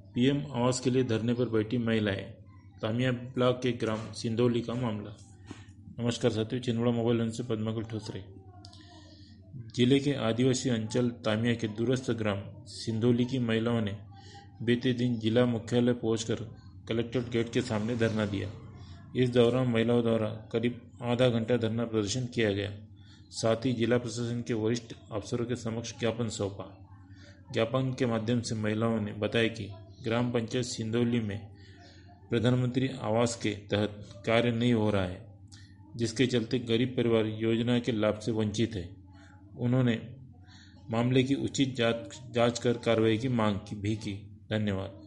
PM आवास के लिए धरने पर बैठी महिलाएं, तामिया ब्लॉक के ग्राम सिंधौली का मामला। नमस्कार साथियों, छिंदवाड़ा मोबाइल वन से पद्माकुल ठोसरे। जिले के आदिवासी अंचल तामिया के दूरस्थ ग्राम सिंधौली की महिलाओं ने बीते दिन जिला मुख्यालय पहुंचकर कलेक्ट्रेट गेट के सामने धरना दिया। इस दौरान महिलाओं द्वारा करीब आधा घंटा धरना प्रदर्शन किया गया। साथ ही जिला प्रशासन के वरिष्ठ अफसरों के समक्ष ज्ञापन सौंपा। ज्ञापन के माध्यम से महिलाओं ने बताया कि ग्राम पंचायत सिंधौली में प्रधानमंत्री आवास के तहत कार्य नहीं हो रहा है, जिसके चलते गरीब परिवार योजना के लाभ से वंचित है। उन्होंने मामले की उचित जांच कर कार्रवाई की मांग भी की। धन्यवाद।